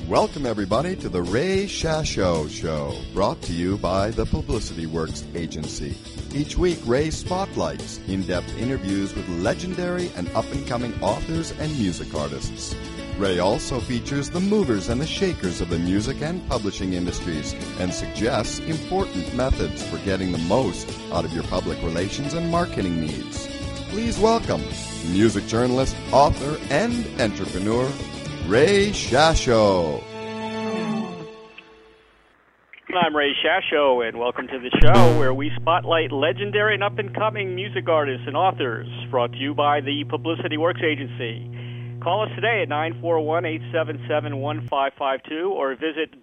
Welcome, everybody, to the Ray Shasho Show, brought to you by the Publicity Works Agency. Each week, Ray spotlights in-depth interviews with legendary and up-and-coming authors and music artists. Ray also features the movers and the shakers of the music and publishing industries and suggests important methods for getting the most out of your public relations and marketing needs. Please welcome music journalist, author, and entrepreneur, Ray Shasho. I'm Ray Shasho, and welcome to the show where we spotlight legendary and up-and-coming music artists and authors, brought to you by the Publicity Works Agency. Call us today at 941-877-1552 or visit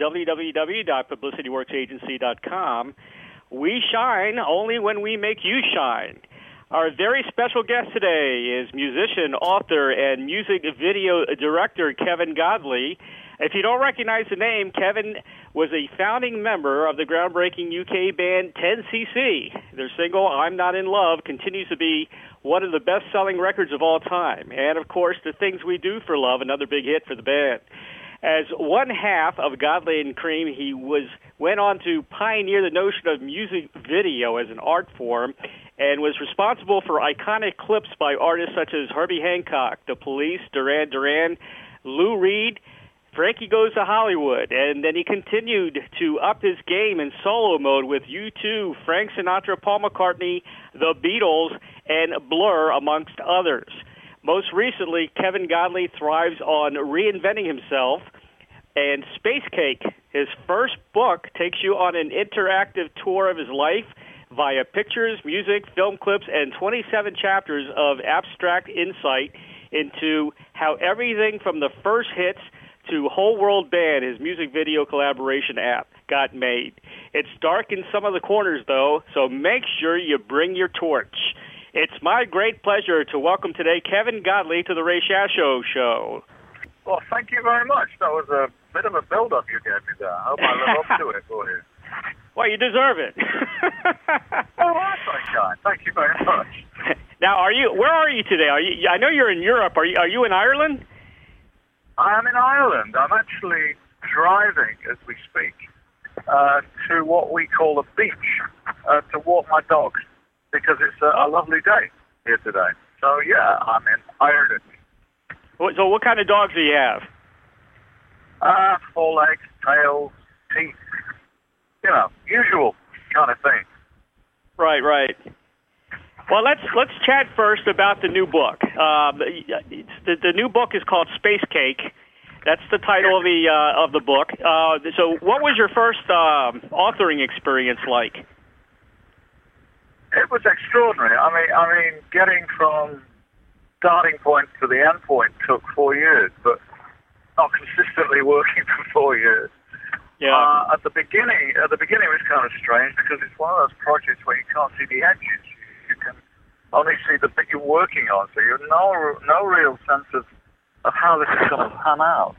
www.publicityworksagency.com. We shine only when we make you shine. Our very special guest today is musician, author, and music video director Kevin Godley. If you don't recognize the name, Kevin was a founding member of the groundbreaking UK band 10cc. Their single, I'm Not in Love, continues to be one of the best-selling records of all time. And, of course, The Things We Do for Love, another big hit for the band. As one half of Godley and Cream, he went on to pioneer the notion of music video as an art form and was responsible for iconic clips by artists such as Herbie Hancock, The Police, Duran Duran, Lou Reed, Frankie Goes to Hollywood, and then he continued to up his game in solo mode with U2, Frank Sinatra, Paul McCartney, The Beatles, and Blur, amongst others. Most recently, Kevin Godley thrives on reinventing himself, and Space Cake, his first book, takes you on an interactive tour of his life via pictures, music, film clips, and 27 chapters of abstract insight into how everything from the first hits to Whole World Band, his music video collaboration app, got made. It's dark in some of the corners, though, so make sure you bring your torch. It's my great pleasure to welcome today Kevin Godley to the Ray Shasho Show. Well, thank you very much. That was a bit of a build-up you gave me there. I hope I live up to it for you. Well, you deserve it. Oh, that's okay. Thank you very much. Now, where are you today? I know you're in Europe. Are you in Ireland? I am in Ireland. I'm actually driving as we speak to what we call a beach to walk my dog because it's a lovely day here today. So, yeah, I'm in Ireland. So what kind of dogs do you have? 4 legs, tails, teeth, usual kind of thing. Right. Well, let's chat first about the new book. The new book is called Space Cake. That's the title of the book. So, what was your first authoring experience like? It was extraordinary. I mean, getting from starting point to the end point took 4 years, but not consistently working for 4 years. Yeah. At the beginning, it was kind of strange because it's one of those projects where you can't see the edges. You can only see the bit you're working on, so you have no real sense of how this is going to pan out.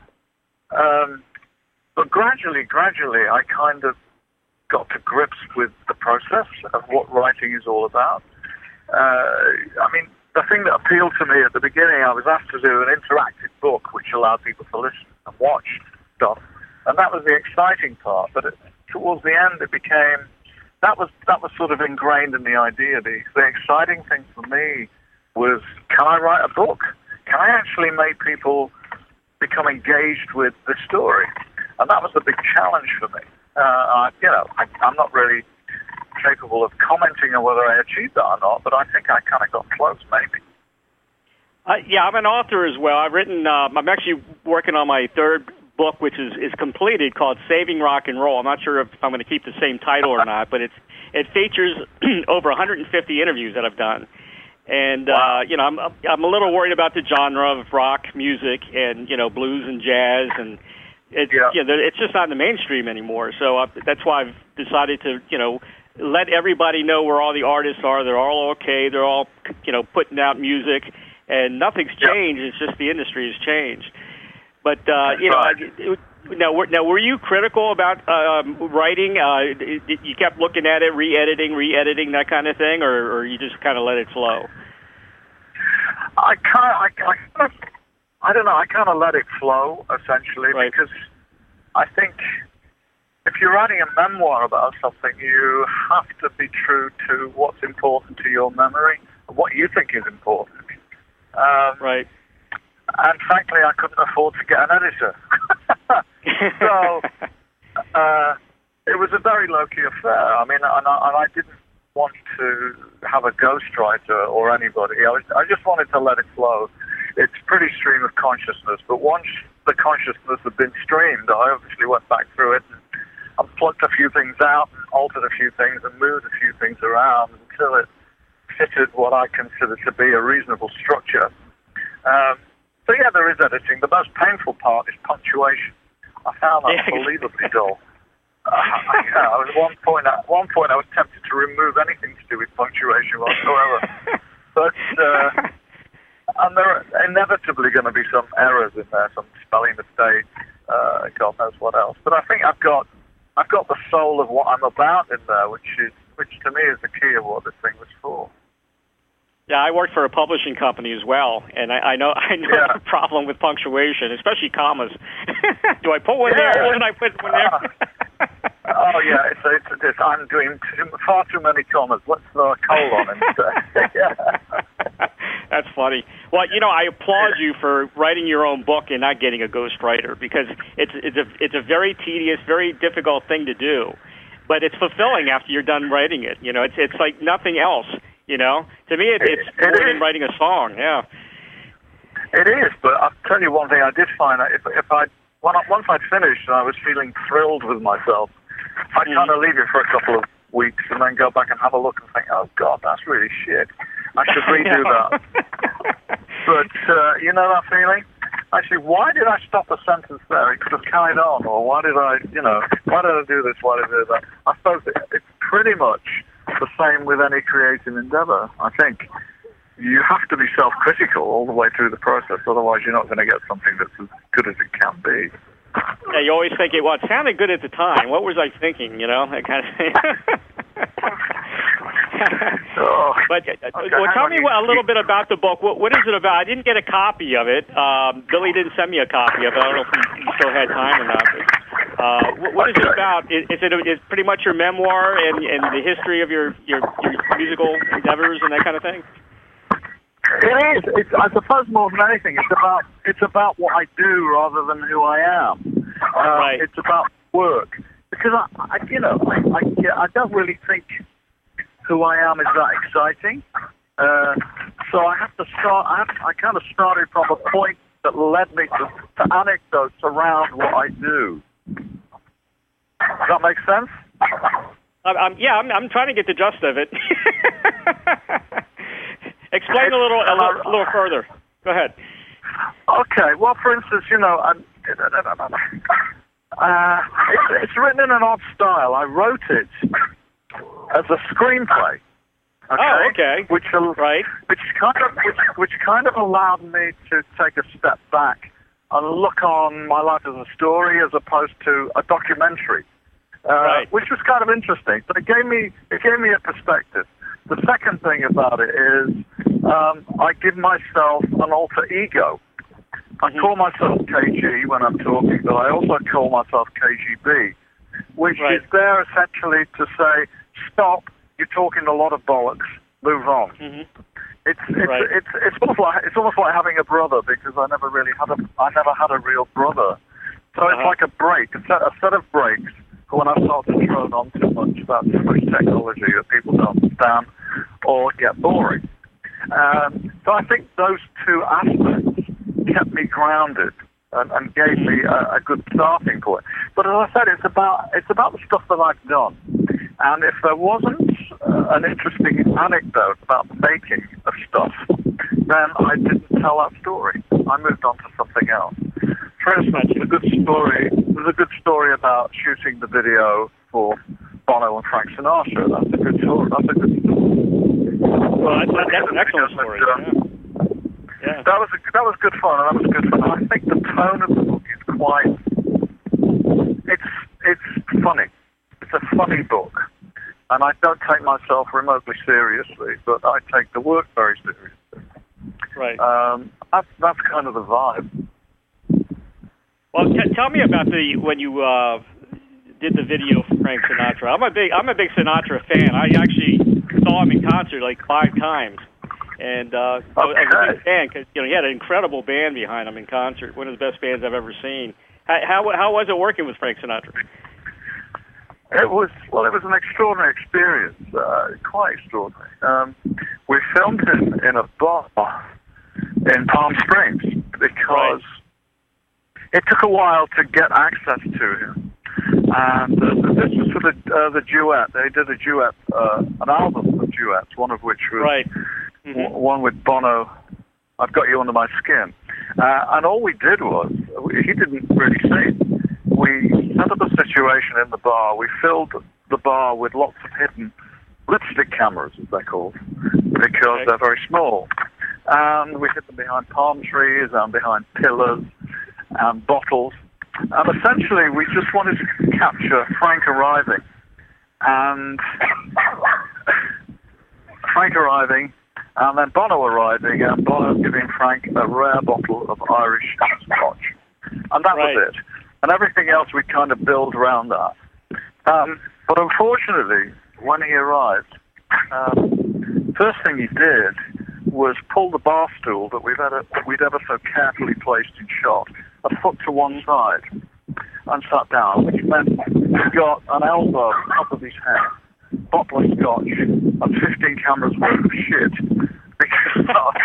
But gradually, I kind of got to grips with the process of what writing is all about. I mean, the thing that appealed to me at the beginning, I was asked to do an interactive book which allowed people to listen and watch stuff, and that was the exciting part. But towards the end, it became that was sort of ingrained in the idea. The exciting thing for me was, can I write a book? Can I actually make people become engaged with the story? And that was the big challenge for me. I'm not really capable of commenting on whether I achieved that or not, but I think I kind of got close, maybe. Yeah, I'm an author as well. I've written. I'm actually working on my third book, which is completed, called Saving Rock and Roll. I'm not sure if I'm going to keep the same title or not, but it features over 150 interviews that I've done. And wow. I'm a little worried about the genre of rock music and blues and jazz, and it's just not in the mainstream anymore. So that's why I've decided to let everybody know where all the artists are. They're all okay. They're all putting out music, and nothing's changed. It's just the industry has changed. But now, were you critical about writing? You kept looking at it, re-editing, that kind of thing, or you just kind of let it flow? I don't know. I kind of let it flow essentially, right. because I think if you're writing a memoir about something, you have to be true to what's important to your memory, what you think is important. Right. And frankly, I couldn't afford to get an editor. So it was a very low-key affair. I mean, and I didn't want to have a ghostwriter or anybody. I just wanted to let it flow. It's pretty stream of consciousness, but once the consciousness had been streamed, I obviously went back through it and plucked a few things out and altered a few things and moved a few things around until it fitted what I consider to be a reasonable structure. So yeah, there is editing. The most painful part is punctuation. I found that unbelievably dull. At one point I was tempted to remove anything to do with punctuation whatsoever. But and there are inevitably going to be some errors in there, some spelling mistakes, God knows what else. But I think I've got the soul of what I'm about in there, which to me is the key of what this thing was for. Yeah, I worked for a publishing company as well, and I know the problem with punctuation, especially commas. Do I put one there, or should I put one there? Oh yeah, it's I'm doing far too many commas. Let's throw a colon instead. Yeah. That's funny. Well, I applaud you for writing your own book and not getting a ghostwriter, because it's a very tedious, very difficult thing to do, but it's fulfilling after you're done writing it. It's like nothing else. To me, it's more than writing a song. Yeah, it is. But I'll tell you one thing. I did find that once I'd finished and I was feeling thrilled with myself, I'd kind of leave it for a couple of weeks and then go back and have a look and think, oh God, that's really shit. I should redo that. But you know that feeling? Actually, why did I stop a sentence there? It could have carried on. Or why did I do this? Why did I do that? I suppose it's pretty much the same with any creative endeavor. I think you have to be self-critical all the way through the process, otherwise you're not going to get something that's as good as it can be. Yeah, you always think, it sounded good at the time. What was I thinking, that kind of thing. Tell me a little bit about the book. What is it about? I didn't get a copy of it. Billy didn't send me a copy of it. I don't know if you still had time or not. But, what is it about? Is it pretty much your memoir and the history of your musical endeavors and that kind of thing? It is. I suppose more than anything, it's about what I do rather than who I am. Right. It's about work, because I don't really think who I am is that exciting. So I have to start. I kind of started from a point that led me to anecdotes around what I do. Does that make sense? I'm trying to get the gist of it. Explain a little further. Go ahead. Okay. Well, for instance, it's written in an odd style. I wrote it as a screenplay. Okay. Oh, okay. Which kind of allowed me to take a step back and look on my life as a story as opposed to a documentary, which was kind of interesting. But it gave me a perspective. The second thing about it is I give myself an alter ego. I call myself KG when I'm talking, but I also call myself KGB, which is there essentially to say, stop, you're talking a lot of bollocks, move on. Mm-hmm. It's almost like having a brother, because I never had a real brother. So it's like a break, a set of breaks for when I start to drone on too much about too much technology that people don't understand or get boring. So I think those two aspects kept me grounded and gave me a good starting point. But as I said, it's about the stuff that I've done. And if there wasn't an interesting anecdote about the making of stuff, then I didn't tell that story. I moved on to something else. For instance, there's a good story about shooting the video for Bono and Frank Sinatra. That's a good story. Well, that's an excellent story. Yeah. That was good fun. And I think the tone of the book is quite. It's funny. It's a funny book, and I don't take myself remotely seriously, but I take the work very seriously. Right. That's kind of the vibe. Well, tell me about when you did the video for Frank Sinatra. I'm a big Sinatra fan. I actually saw him in concert like 5 times, and I was a big fan because he had an incredible band behind him in concert. One of the best bands I've ever seen. How was it working with Frank Sinatra? It was an extraordinary experience, quite extraordinary. We filmed him in a bar in Palm Springs because it took a while to get access to him. And this was for the duet. They did a duet, an album of duets, one of which was one with Bono, I've Got You Under My Skin. And all we did was, he didn't really sing. We set up a situation in the bar. We filled the bar with lots of hidden lipstick cameras, as they're called, because they're very small. And we hid them behind palm trees and behind pillars and bottles. And essentially, we just wanted to capture Frank arriving. And then Bono arriving, and Bono giving Frank a rare bottle of Irish Scotch. And that was it. And everything else we kind of build around that. But unfortunately, when he arrived, first thing he did was pull the bar stool that we'd ever so carefully placed in shot a foot to one side and sat down, which meant he got an elbow on top of his head, bottle of Scotch, and 15 cameras worth of shit. Because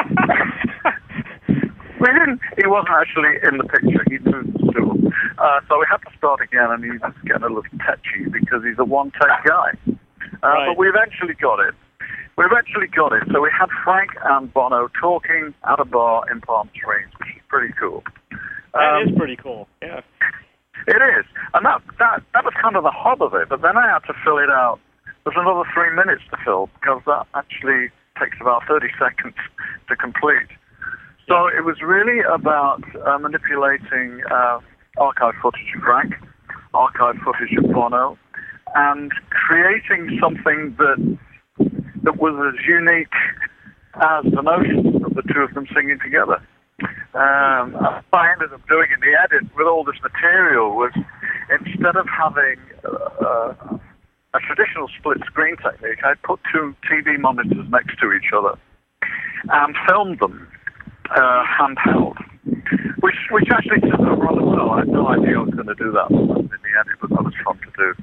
he wasn't actually in the picture. He moved the stool. So we had to start again, and he was getting a little tetchy because he's a one-take guy. But we eventually got it. So we had Frank and Bono talking at a bar in Palm Springs, which is pretty cool. That is pretty cool, yeah. It is. And that was kind of the hub of it, but then I had to fill it out. There's another 3 minutes to fill, because that actually takes about 30 seconds to complete. So it was really about manipulating archive footage of Frank, archive footage of Bono, and creating something that was as unique as the notion of the two of them singing together. What I ended up doing in the edit with all this material was, instead of having a traditional split screen technique, I put 2 TV monitors next to each other and filmed them handheld, which actually took over rather well. I had no idea I was going to do that in the edit, but that was fun to do.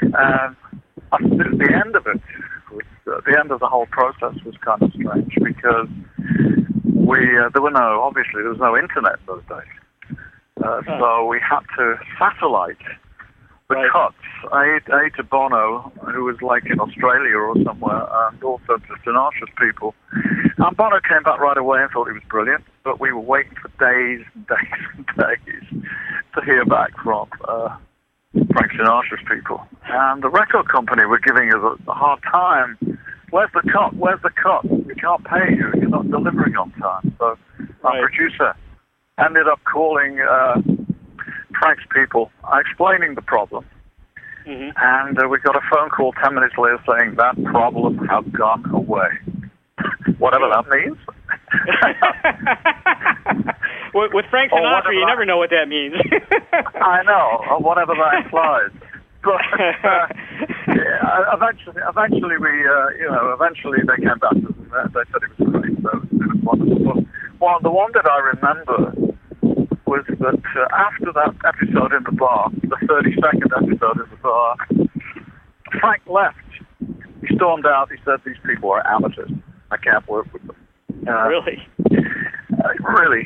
The end of it, the end of the whole process was kind of strange, because there was no internet those days. So we had to satellite the cuts, A to Bono, who was like in Australia or somewhere, and also to Sinatra's people. And Bono came back right away and thought he was brilliant, but we were waiting for days and days and days to hear back from Frank Sinatra's people. And the record company were giving us a hard time. Where's the cut? Where's the cut? We can't pay you. You're not delivering on time. So our producer ended up calling Frank's people, explaining the problem. And we got a phone call 10 minutes later saying that problem has gone away. Whatever that means. With Frank Sinatra, you never know what that means. I know, or whatever that implies. But eventually they came back to us and they said it was great. So it was wonderful. Well, the one that I remember was that after that episode in the bar, the 30-second episode in the bar, Frank left. He stormed out. He said, "These people are amateurs. I can't work with them." Really? Really.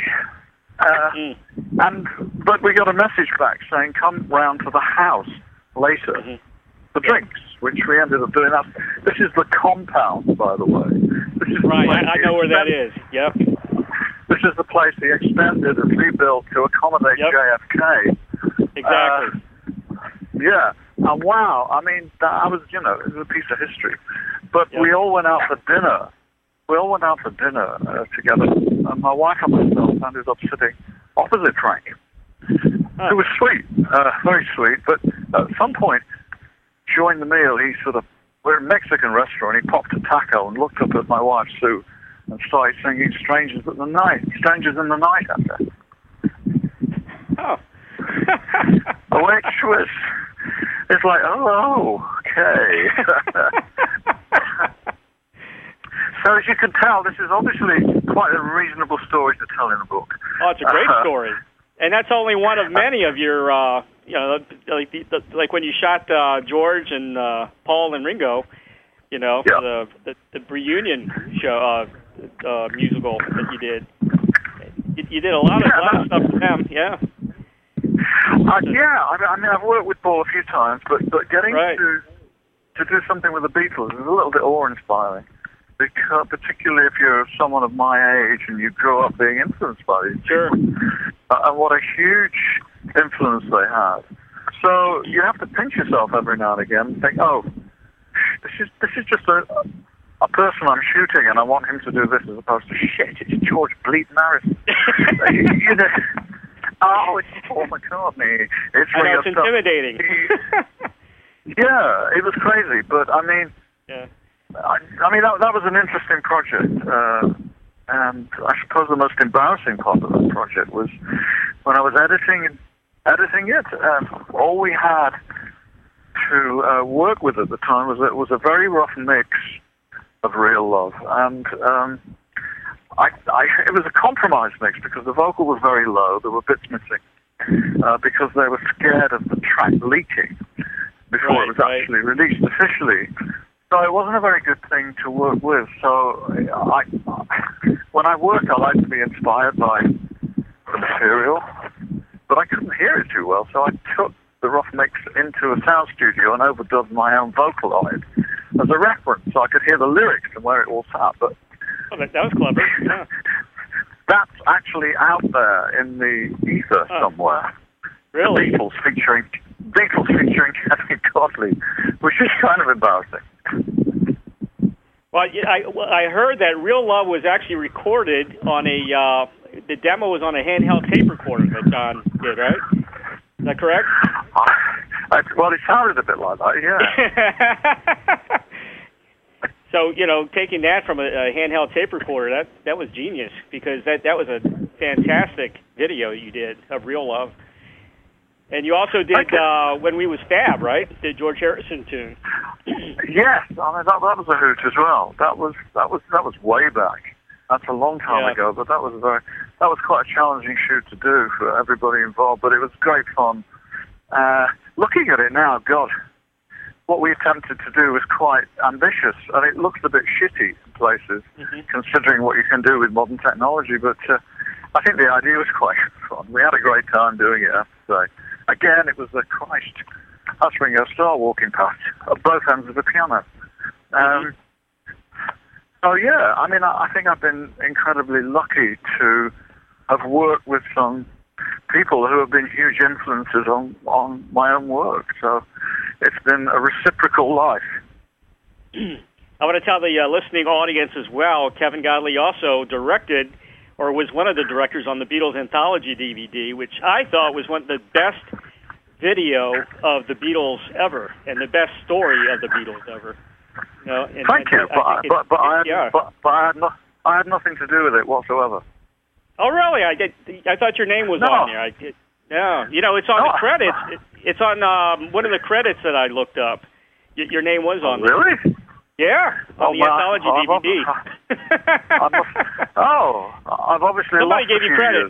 But we got a message back saying, "Come round to the house later for drinks," which we ended up doing. This is the compound, by the way. This is right. I know where that is. Yep. This is the place he extended and rebuilt to accommodate JFK. Exactly. Yeah. And wow, I mean, it was a piece of history. But we all went out for dinner. Together. And my wife and myself ended up sitting opposite Frank. It was sweet, very sweet. But at some point during the meal, we're in a Mexican restaurant. He popped a taco and looked up at my wife, Sue, and started singing Strangers in the Night after. Oh. Which was, it's like, oh, okay. So as you can tell, this is obviously quite a reasonable story to tell in a book. Oh, it's a great story. And that's only one of many of your, like when you shot George and Paul and Ringo, for the reunion show, musical that you did. You did a lot of stuff with them, yeah. I've worked with Paul a few times, but getting to do something with the Beatles is a little bit awe-inspiring. Because, particularly if you're someone of my age and you grow up being influenced by these people, and what a huge influence they had. So you have to pinch yourself every now and again and think, oh, this is just a person I'm shooting, and I want him to do this, as opposed to shit. It's George Bleeding Harrison. Oh, it's Paul McCartney. It's intimidating. Yeah, it was crazy, but I mean. Yeah. That was an interesting project, and I suppose the most embarrassing part of that project was when I was editing it. All we had to work with at the time was a very rough mix of Real Love, and it was a compromise mix because the vocal was very low. There were bits missing because they were scared of the track leaking before it was actually released officially. So it wasn't a very good thing to work with. So when I work, I like to be inspired by the material, but I couldn't hear it too well. So I took the rough mix into a sound studio and overdubbed my own vocal on it as a reference, so I could hear the lyrics and where it all sat. But that was clever. Yeah. That's actually out there in the ether somewhere. Really? The Beatles featuring Kevin Godley, which is kind of embarrassing. Well, I heard that Real Love was actually recorded on the demo was on a handheld tape recorder that John did, right? Is that correct? Well, it sounded a bit like that, yeah. So, taking that from a handheld tape recorder, that was genius, because that was a fantastic video you did of Real Love. And you also did When We Was Fab, right? The George Harrison tune. Yes, that was a hoot as well. That was way back. That's a long time ago, but that was quite a challenging shoot to do for everybody involved. But it was great fun. Looking at it now, God, what we attempted to do was quite ambitious, and it looks a bit shitty in places, considering what you can do with modern technology. But I think the idea was quite fun. We had a great time doing it, I have to say. Again, it was the Christ, that's Ringo Starr walking past at both ends of the piano. So yeah, I think I've been incredibly lucky to have worked with some people who have been huge influences on my own work. So it's been a reciprocal life. I want to tell the listening audience as well, Kevin Godley also directed, or was one of the directors on the Beatles Anthology DVD, which I thought was one of the best video of the Beatles ever, and the best story of the Beatles ever. Thank you, but I had nothing to do with it whatsoever. Oh, really? I thought your name was on there. It's on the credits. It's on one of the credits that I looked up. Your name was on there. Really? Yeah, on the Anthology DVD. I've obviously somebody gave you credit.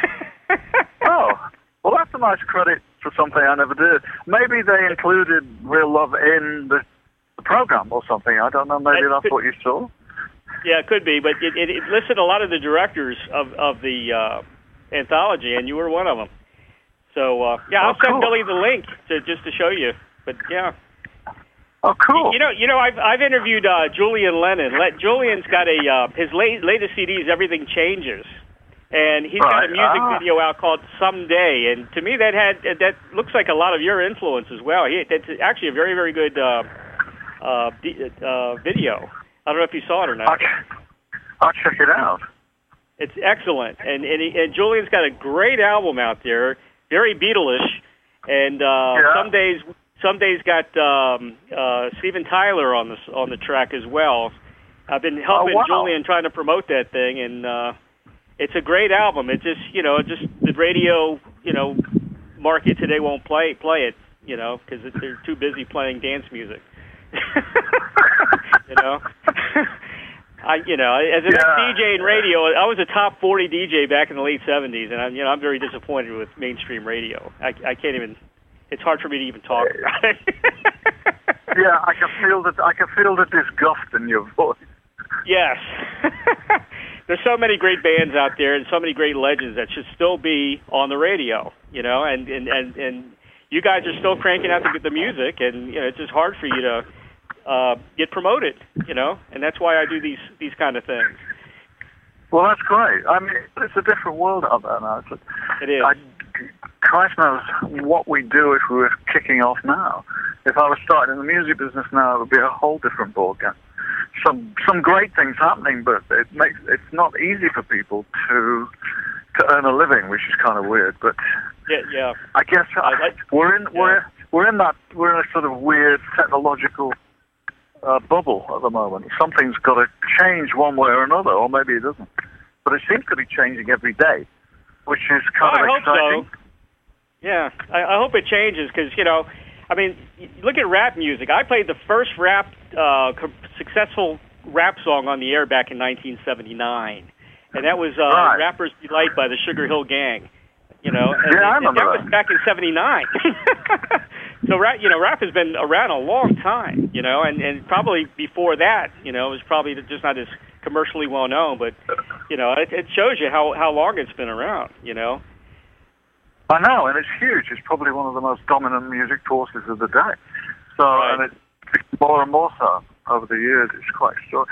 Well, that's a nice credit for something I never did. Maybe they included Real Love in the program or something. I don't know. Maybe that's what you saw. Yeah, it could be, but it listed a lot of the directors of the anthology, and you were one of them. So I'll send Billy the link just to show you. But yeah. Oh, cool. I've interviewed Julian Lennon. Julian's got his latest CD is Everything Changes, and he's got a music video out called Someday. And to me, that looks like a lot of your influence as well. That's actually a very, very good video. I don't know if you saw it or not. I'll check it out. It's excellent, and Julian's got a great album out there, very Beatles-ish, and Some days got Steven Tyler on the track as well. I've been helping Julian trying to promote that thing, and it's a great album. It just the radio market today won't play it, because they're too busy playing dance music. As an ex-DJ in radio, I was a top 40 DJ back in the late 70s, and I'm very disappointed with mainstream radio. I can't even. It's hard for me to even talk about it. Yeah, I can feel the disgust in your voice. Yes. There's so many great bands out there and so many great legends that should still be on the radio, and you guys are still cranking out the music, and it's just hard for you to get promoted, and that's why I do these kind of things. Well, that's great. I mean, it's a different world out there now. It is. Christ knows what we'd do if we were kicking off now. If I was starting in the music business now, it would be a whole different ballgame. Some great things happening, but it's not easy for people to earn a living, which is kind of weird. But yeah. I guess we're in a sort of weird technological bubble at the moment. Something's got to change one way or another, or maybe it doesn't. But it seems to be changing every day, which is kind of exciting. I hope so. Yeah, I hope it changes because, look at rap music. I played the first successful rap song on the air back in 1979, and that was Rapper's Delight by the Sugar Hill Gang. I remember that was back in '79. So rap has been around a long time, and probably before that, it was probably just not as commercially well known, but it shows you how long it's been around, I know, and it's huge. It's probably one of the most dominant music forces of the day. So, right. And it's more and more so over the years. It's quite short.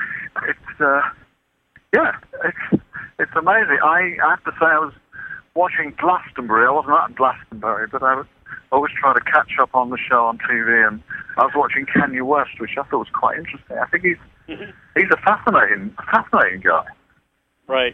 It's amazing. I have to say, I was watching Glastonbury. I wasn't at Glastonbury, but I was always trying to catch up on the show on TV, and I was watching Kanye West, which I thought was quite interesting. I think he's a fascinating guy. Right.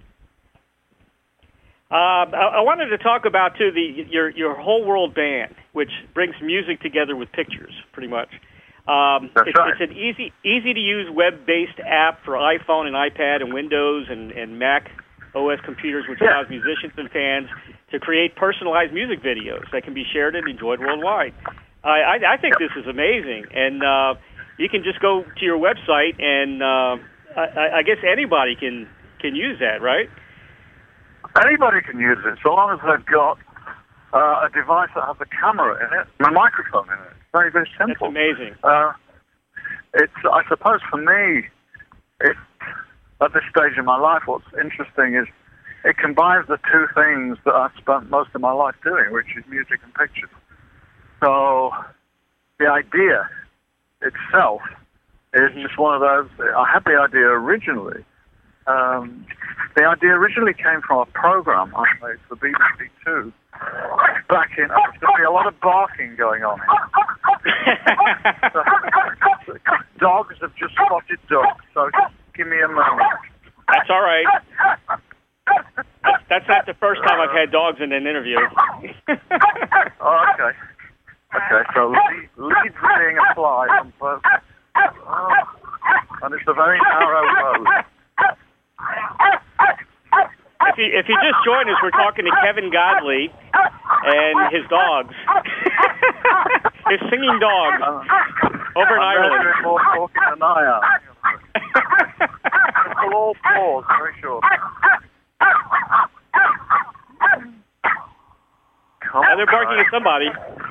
I wanted to talk about too your Whole World Band, which brings music together with pictures, pretty much. That's right. It's an easy to use web-based app for iPhone and iPad and Windows and Mac OS computers, which allows musicians and fans to create personalized music videos that can be shared and enjoyed worldwide. I think this is amazing, and you can just go to your website, and I guess anybody can use that, right? Anybody can use it, so long as they've got a device that has a camera in it and a microphone in it. It's very, very simple. That's amazing. I suppose for me, at this stage in my life, what's interesting is it combines the two things that I've spent most of my life doing, which is music and pictures. So the idea itself is just one of those. I had the idea originally. The idea originally came from a program I made for BBC Two back in. There's going to be a lot of barking going on here. Dogs have just spotted dogs, so just give me a moment. That's all right. That's not the first time I've had dogs in an interview. Oh, okay. Okay, so leads are being applied on both. Oh, and it's a very narrow road. If you just joined us, we're talking to Kevin Godley and his dogs. His singing dogs over in Ireland. Doing more talking than I am. We'll all pause very short. Now they're barking at somebody.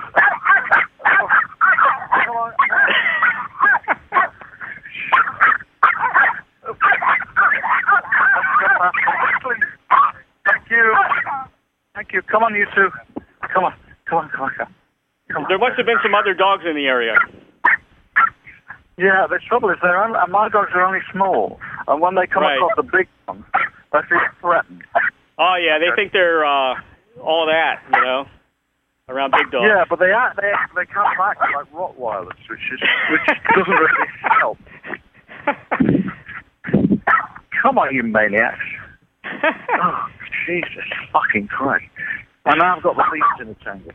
Thank you. Come on, you two. Come on. There must have been some other dogs in the area. Yeah, the trouble is my dogs are only small, and when they come across the big ones, they feel threatened. Oh yeah, they think they're all that, around big dogs. Yeah, but they come back like Rottweilers, which doesn't really help. Come on, you maniacs! Oh, Jesus fucking Christ! And now I've got the leads in the tangle.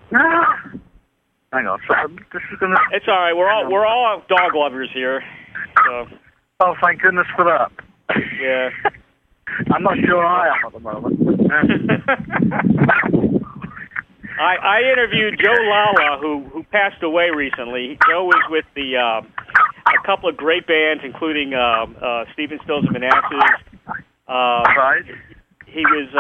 Hang on, so this is gonna. It's all right. We're all dog lovers here. So. Oh, thank goodness for that. Yeah. I'm not sure I am at the moment. I interviewed Joe Lala, who passed away recently. Joe was with a couple of great bands, including Stephen Stills and Manassas. Right. He was,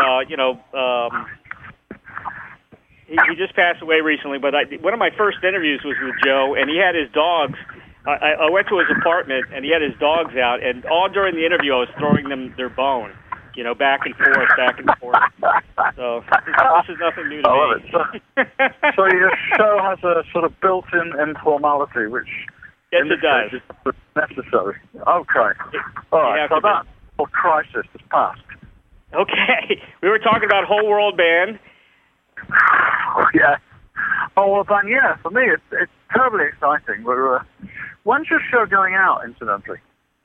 he just passed away recently. But one of my first interviews was with Joe, and he had his dogs. I went to his apartment, and he had his dogs out, and all during the interview, I was throwing them their bone. Back and forth, back and forth. So this is nothing new to me. I love it. So your show has a sort of built-in informality, which yes, it does. Is necessary. Okay. All right. So that whole crisis has passed. Okay. We were talking about Whole World Band. Yeah. Whole World Band. Yeah. For me, it's terribly exciting. When's your show going out, incidentally?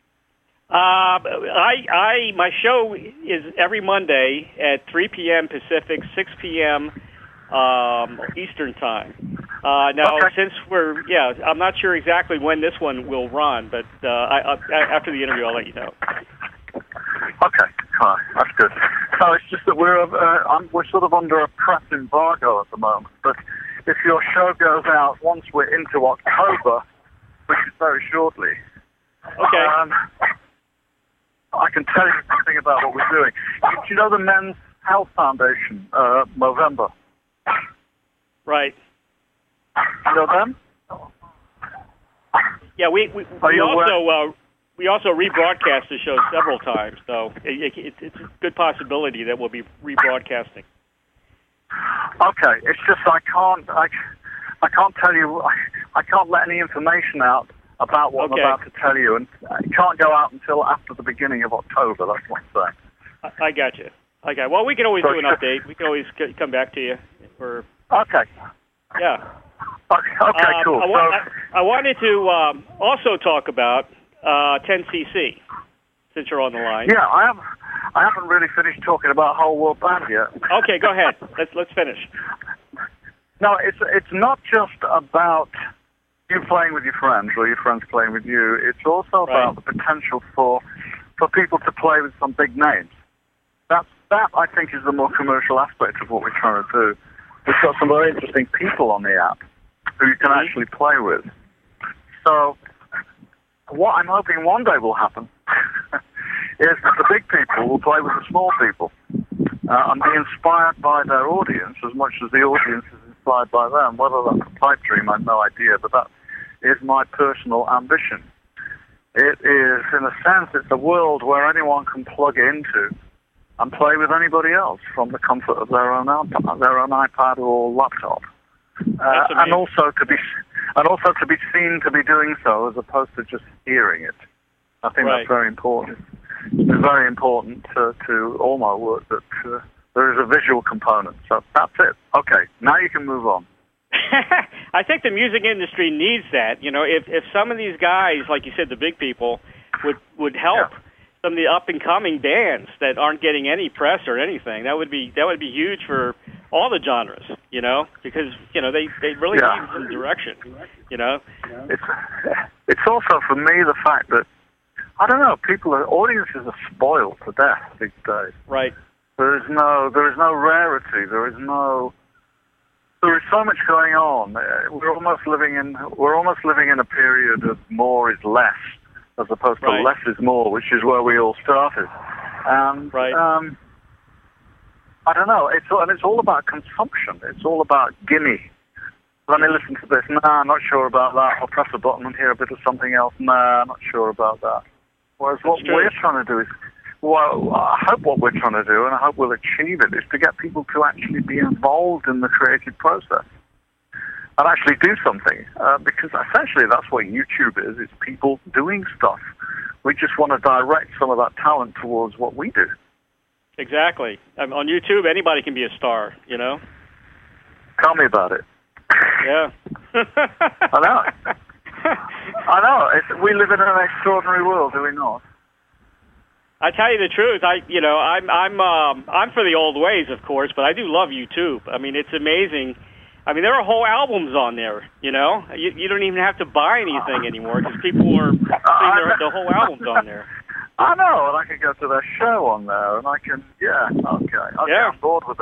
My show is every Monday at 3 p.m. Pacific, 6 p.m. Eastern Time. Now, since I'm not sure exactly when this one will run, but after the interview, I'll let you know. Okay, that's good. So it's just that we're sort of under a press embargo at the moment. But if your show goes out once we're into October, which is very shortly, okay. I can tell you something about what we're doing. Do you know the Men's Health Foundation, Movember? Right. You know them? Yeah, we also rebroadcast the show several times, so it's a good possibility that we'll be rebroadcasting. Okay, it's just I can't tell you. I can't let any information out about what I'm about to tell you, and it can't go out until after the beginning of October. That's what I'm saying. I got you. Okay. Well, we can always do an update. We can always come back to you. Okay. Yeah. Okay. Cool. I wanted to also talk about 10cc, since you're on the line. Yeah, I haven't really finished talking about Whole World Band yet. Okay, go ahead. Let's finish. No, it's not just about you playing with your friends or your friends playing with you. It's also about the potential for people to play with some big names. That I think is the more commercial aspect of what we're trying to do. We've got some very interesting people on the app who you can actually play with. So what I'm hoping one day will happen is that the big people will play with the small people and be inspired by their audience as much as the audience is inspired by them. Whether that's a pipe dream, I have no idea, but that is my personal ambition. It is, in a sense, it's a world where anyone can plug into and play with anybody else from the comfort of their own iPad or laptop, and also to be seen to be doing so as opposed to just hearing it. I think that's very important. It's very important to all my work that there is a visual component. So that's it. Okay, now you can move on. I think the music industry needs that. If some of these guys, like you said, the big people, would help some of the up and coming bands that aren't getting any press or anything, that would be huge for all the genres. Because they really need some direction. It's also for me the fact that I don't know, audiences are spoiled to death these days. Right. There is no rarity. There is so much going on. We're almost living in a period of more is less, as opposed to less is more, which is where we all started. And I don't know. It's all about consumption. It's all about gimme. Let me listen to this. Nah, I'm not sure about that. I'll press a button and hear a bit of something else. Nah, I'm not sure about that. Whereas what we're trying to do is, I hope what we're trying to do, and I hope we'll achieve it, is to get people to actually be involved in the creative process and actually do something. Because essentially that's what YouTube is. It's people doing stuff. We just want to direct some of that talent towards what we do. Exactly. On YouTube, anybody can be a star, Tell me about it. Yeah. I know. I know. We live in an extraordinary world, do we not? I tell you the truth. I'm for the old ways, of course, but I do love YouTube. I mean, it's amazing. I mean, there are whole albums on there. You don't even have to buy anything anymore because people are putting the whole albums on there. I know, and I can go to their show on there, and I can, I'm bored with that.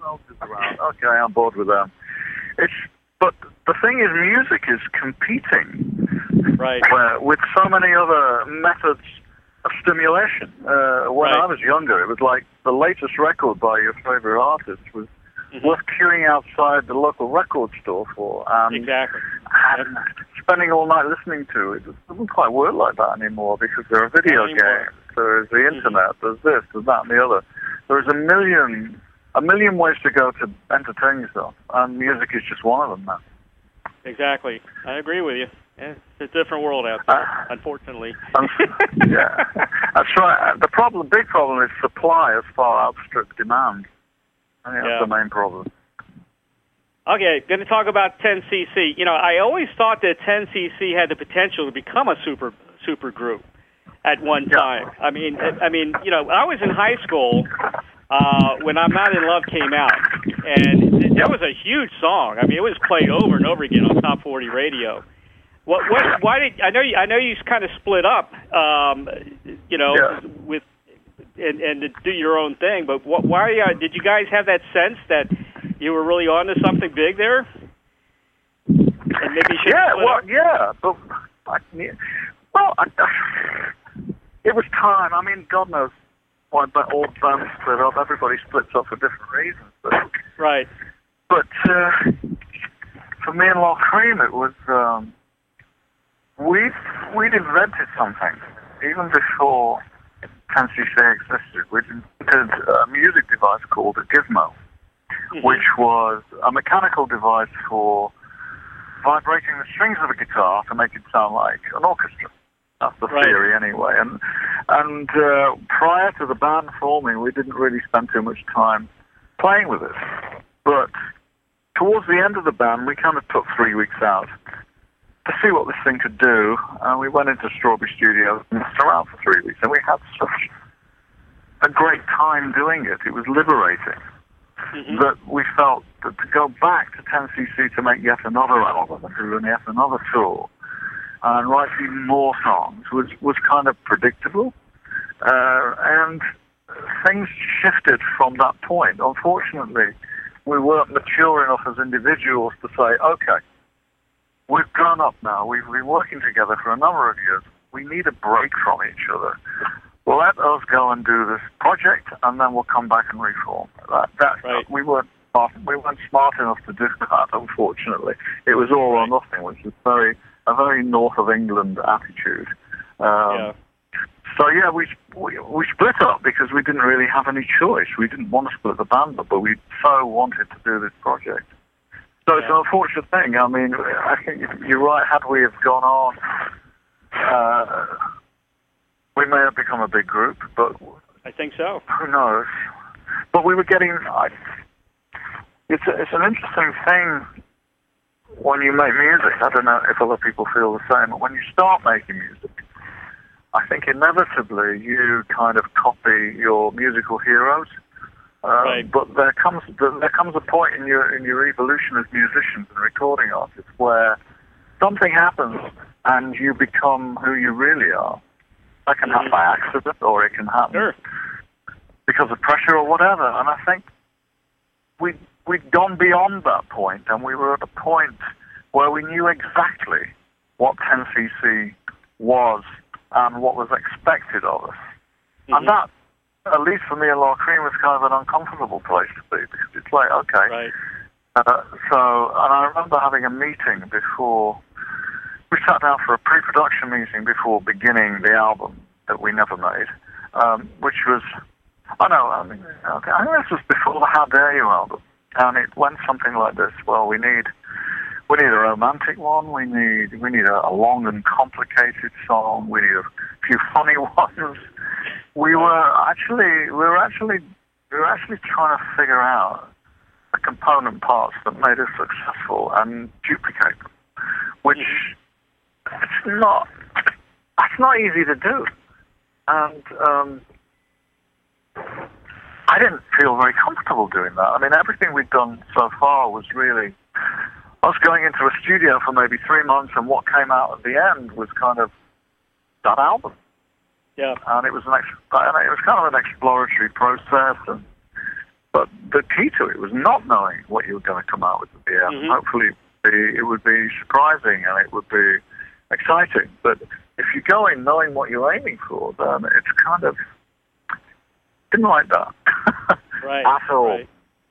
else is around? Okay, I'm bored with them. But the thing is, music is competing with so many other methods of stimulation. When I was younger, it was like the latest record by your favorite artist was worth queuing outside the local record store for. Exactly. And spending all night listening to it. It doesn't quite work like that anymore because there are video games, there's the internet, there's this, there's that, and the other. There's a million ways to go to entertain yourself, and music is just one of them now. Exactly. I agree with you. It's a different world out there, unfortunately. Yeah, that's right. The big problem is supply has far outstripped demand. I think that's the main problem. Okay, going to talk about 10cc. You know, I always thought that 10cc had the potential to become a super group at one time. I mean, you know, I was in high school when "I'm Not in Love" came out, and that was a huge song. I mean, it was played over and over again on Top 40 radio. Why did I know you kind of split up, you know, with and to do your own thing, but why did you guys have that sense that you were really onto something big there? And maybe you should it was time. I mean, God knows why all bands split up. Everybody splits up for different reasons. But for me and Loch Cream, it was we'd invented something even before 10cc existed. We invented a music device called a Gizmo, which was a mechanical device for vibrating the strings of a guitar to make it sound like an orchestra. That's the theory anyway. And prior to the band forming, we didn't really spend too much time playing with it. But towards the end of the band, we kind of took 3 weeks out to see what this thing could do. And we went into Strawberry Studios and messed around for 3 weeks. And we had such a great time doing it. It was liberating. That we felt that to go back to 10cc to make yet another album, and yet another tour, and write even more songs was kind of predictable. And things shifted from that point. Unfortunately, we weren't mature enough as individuals to say, okay, we've grown up now, we've been working together for a number of years, we need a break from each other. Let us go and do this project, and then we'll come back and reform. We weren't smart enough to do that, unfortunately. It was all or nothing, which is a very north of England attitude. So we split up because we didn't really have any choice. We didn't want to split the band up, but we so wanted to do this project. So it's an unfortunate thing. I mean, I think you're right. Had we have gone on, we may have become a big group, but I think so. Who knows? But we were getting. It's an interesting thing when you make music. I don't know if other people feel the same, but when you start making music, I think inevitably you kind of copy your musical heroes. But there comes a point in your evolution as musicians and recording artists where something happens and you become who you really are. That can happen by accident, or it can happen because of pressure or whatever. And I think we'd gone beyond that point, and we were at a point where we knew exactly what 10cc was and what was expected of us. And that, at least for me and Loch Cream, was kind of an uncomfortable place to be, because it's like, okay. And I remember having a meeting before. We sat down for a pre-production meeting before beginning the album that we never made, which was, I think this was before the How Dare You album, and it went something like this. Well, we need a romantic one. We need a long and complicated song. We need a few funny ones. We were actually trying to figure out the component parts that made us successful and duplicate them, which that's not easy to do. And I didn't feel very comfortable doing that. I mean, everything we'd done so far was really us going into a studio for maybe 3 months, and what came out at the end was kind of that album. And it was kind of an exploratory process, and But the key to it was not knowing what you were going to come out with at the end. Hopefully it would be surprising and it would be exciting. But if you go in knowing what you're aiming for, then it's kind of... didn't like that. Right. At all. Right.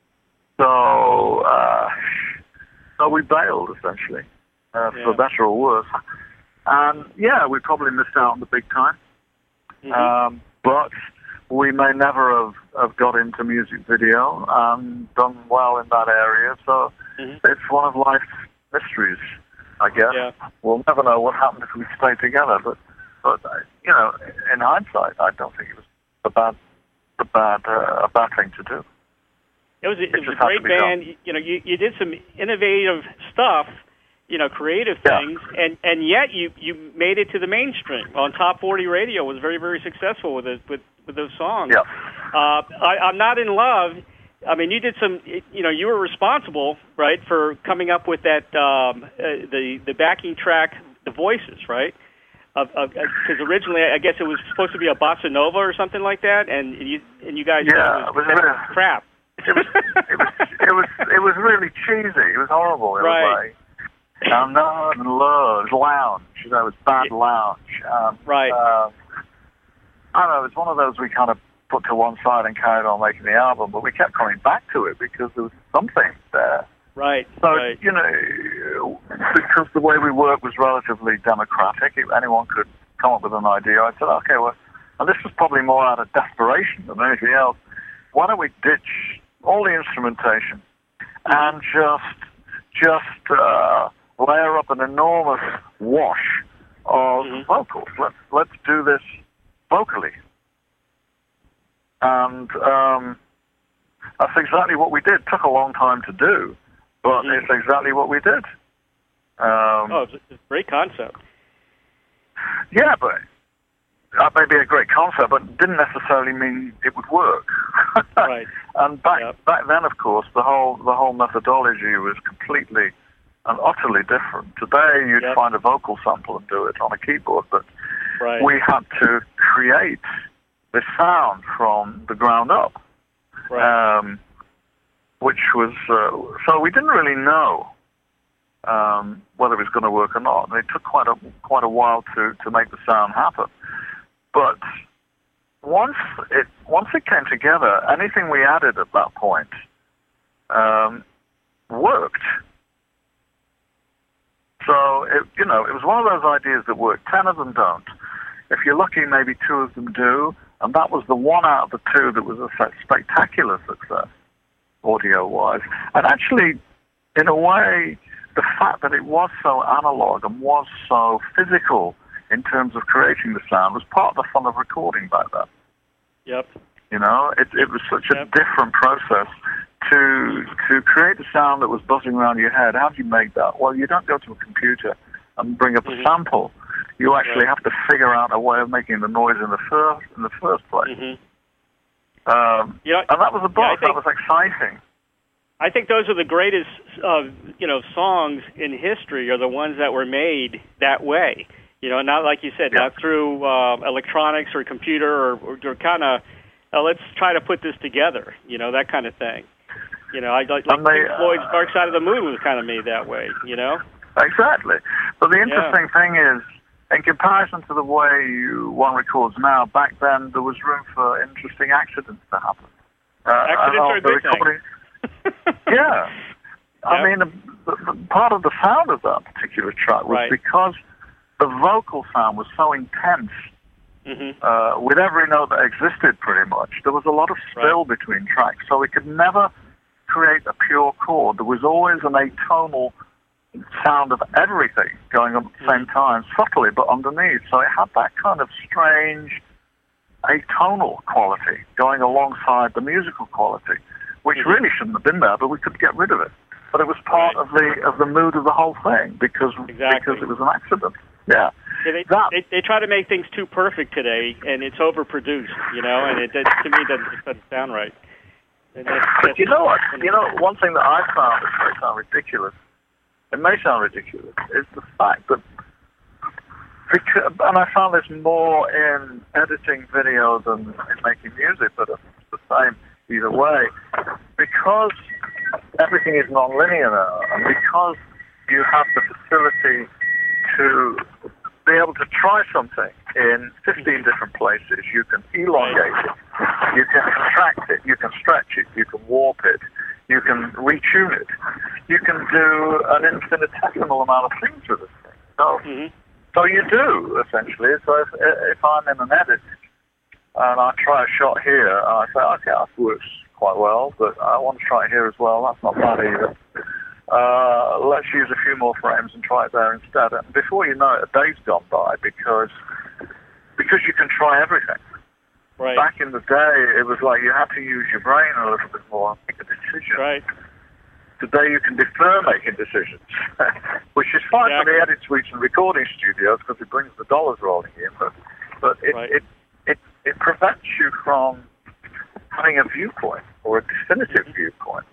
So we bailed, essentially, for better or worse. And, yeah, we probably missed out on the big time. But we may never have got into music video and done well in that area. So it's one of life's mysteries, I guess. Yeah. We'll never know what happened if we stayed together. But you know, in hindsight, I don't think it was a bad thing to do. It was a great band. You know, you did some innovative stuff, you know, creative things, and yet you made it to the mainstream. On Top 40 Radio was very, very successful with those songs. Yeah. I'm Not in Love. I mean, you did some. You know, you were responsible, right, for coming up with that the backing track, the voices, right? Because originally, I guess it was supposed to be a bossa nova or something like that, and you guys it was crap. It was really cheesy. It was horrible. It was like, I'm not in love. It was lounge. You know, it was bad lounge. Right. I don't know. It was one of those we kind of put to one side and carried on making the album, but we kept coming back to it because there was something there. Right. So, you know, because the way we worked was relatively democratic, anyone could come up with an idea. I said, okay, well, and this was probably more out of desperation than anything else. Why don't we ditch all the instrumentation and just layer up an enormous wash of vocals? Let's do this vocally. And that's exactly what we did. It took a long time to do, but it's exactly what we did. It's a great concept. Yeah, but that may be a great concept, but didn't necessarily mean it would work. Right. And back then, of course, the whole methodology was completely and utterly different. Today, you'd find a vocal sample and do it on a keyboard, but we had to create the sound from the ground up, which was so we didn't really know whether it was going to work or not. And it took quite a while to make the sound happen. But once it came together, anything we added at that point worked. So it was one of those ideas that work. 10 of them don't. If you're lucky, maybe 2 of them do. And that was the one out of the 2 that was a spectacular success, audio-wise. And actually, in a way, the fact that it was so analog and was so physical in terms of creating the sound was part of the fun of recording back then. Yep. You know, it was such a different process to create a sound that was buzzing around your head. How do you make that? Well, you don't go to a computer and bring up a sample. You actually have to figure out a way of making the noise in the first place. And that was a buzz. That was exciting. I think those are the greatest, songs in history are the ones that were made that way. You know, not like you said, not through electronics or computer or kind of, let's try to put this together. You know, that kind of thing. You know, Pink Floyd's Dark Side of the Moon was kind of made that way. You know. Exactly. But the interesting thing is, in comparison to the way one records now, back then there was room for interesting accidents to happen. Accidents are a good thing. I mean, the part of the sound of that particular track was because the vocal sound was so intense with every note that existed pretty much. There was a lot of spill between tracks, so we could never create a pure chord. There was always an atonal sound of everything going on at the same time, subtly but underneath. So it had that kind of strange atonal quality going alongside the musical quality, which really shouldn't have been there, but we could get rid of it. But it was part of the mood of the whole thing because it was an accident. Yeah. They try to make things too perfect today, and it's overproduced, you know, and it to me doesn't sound right. But you know what? You know, one thing that I found that may sound ridiculous, is the fact that, and I found this more in editing video than in making music, but it's the same either way. because everything is non-linear now, and because you have the facility to be able to try something in 15 different places, you can elongate it, you can contract it, you can stretch it, you can warp it, you can retune it, you can do an infinitesimal amount of things with this thing. So, so you do, essentially. So if I'm in an edit and I try a shot here, and I say, okay, that works quite well, but I want to try it here as well, that's not bad either. Let's use a few more frames and try it there instead. And before you know it, a day's gone by because you can try everything. Right. Back in the day, it was like you had to use your brain a little bit more and make a decision. Right. Today you can defer making decisions, which is fine for the edit suites and recording studios because it brings the dollars rolling in, but it prevents you from having a viewpoint or a definitive viewpoint.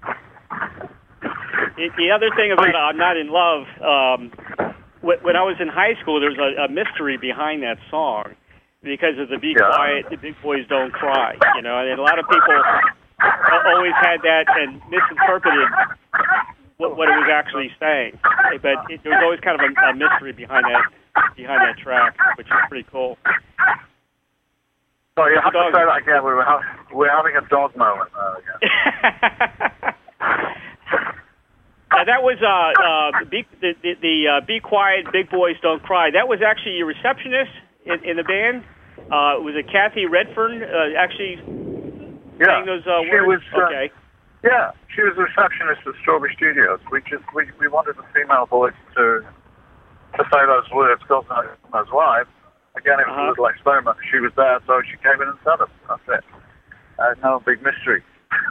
The other thing about I'm Not in Love, when I was in high school, there was a mystery behind that song because of the Be Quiet, the Big Boys Don't Cry, and a lot of people always had that and misinterpreted what it was actually saying. But there was always kind of a mystery behind that track, which is pretty cool. So you have to say that again. We're having a dog moment again. That was the Be Quiet, Big Boys Don't Cry. That was actually your receptionist in the band. Was it Kathy Redfern actually saying those words? Okay. Yeah, she was a receptionist at Strawberry Studios. We wanted a female voice to say those words. God knows why. Again, it was a little experiment. She was there, so she came in and said them. That's it. No big mystery.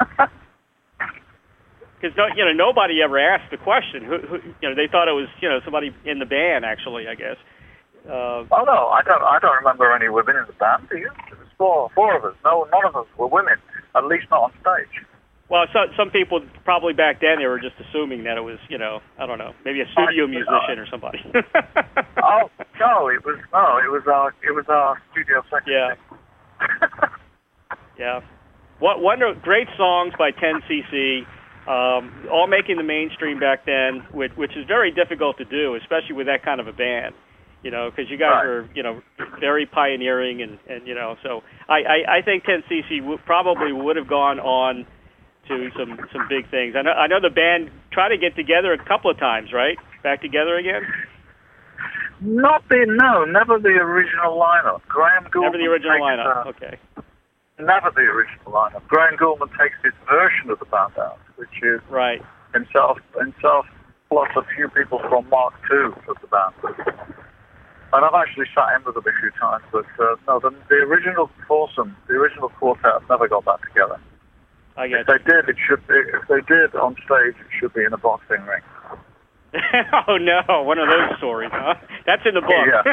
Because nobody ever asked the question. Who they thought it was somebody in the band. Actually, I guess. Oh no, I don't remember any women in the band. Do you? It was four of us. No, none of us were women. At least not on stage. Well, some people probably back then they were just assuming that it was I don't know, maybe a studio musician or somebody. Oh no, it was our studio secretary. Yeah. Yeah. One great songs by 10cc. All making the mainstream back then, which is very difficult to do, especially with that kind of a band, because you guys are, very pioneering, and so I think 10cc probably would have gone on to some big things. I know the band tried to get together a couple of times, right? Back together again? Never the original lineup. Graham Gouldman. Never the original lineup. Okay. Never the original lineup. Graham Gouldman takes his version of the band out, which is himself plus a few people from Mark II of the band. And I've actually sat in with them a few times, but no, the original foursome, the original quartet never got back together. If they did on stage, it should be in a boxing ring. Oh no, one of those stories, huh? That's in the book. Yeah.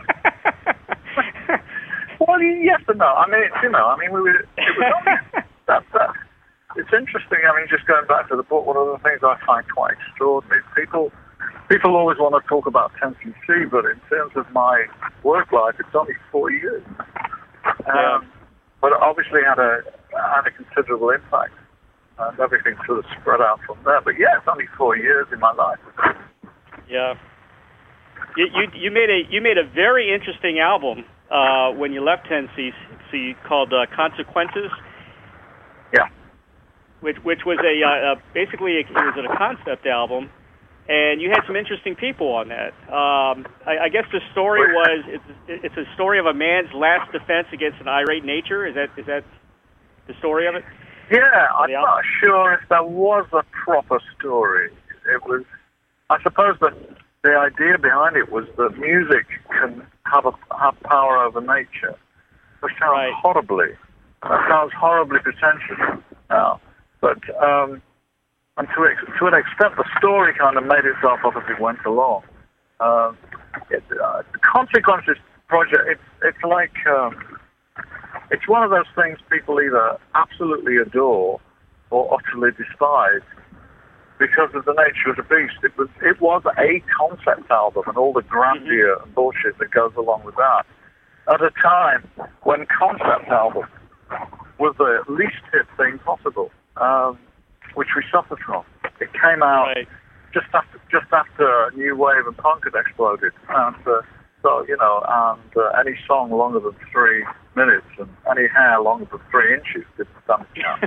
Well, yes and no. I mean, it was only, it's interesting. I mean, just going back to the book, one of the things I find quite extraordinary, people always want to talk about 10cc, but in terms of my work life, it's only 4 years. But it obviously had a considerable impact, and everything sort of spread out from there. But yeah, it's only 4 years in my life. Yeah. You made a very interesting album when you left 10cc called Consequences. Yeah. Which was basically it was a concept album, and you had some interesting people on that. I guess the story was it's a story of a man's last defense against an irate nature. Is that the story of it? Yeah, I'm not sure if that was a proper story. It was. I suppose that the idea behind it was that music can have power over nature, which sounds horribly. That sounds horribly pretentious now, but and to an extent, the story kind of made itself up as it went along. The Consequences project, it's like it's one of those things people either absolutely adore or utterly despise because of the nature of the beast. It was a concept album and all the grandeur and bullshit that goes along with that at a time when concept album was the least hip thing possible. which we suffered from. It came out Right. just after New Wave and Punk had exploded, and any song longer than 3 minutes and any hair longer than 3 inches didn't stand a chance.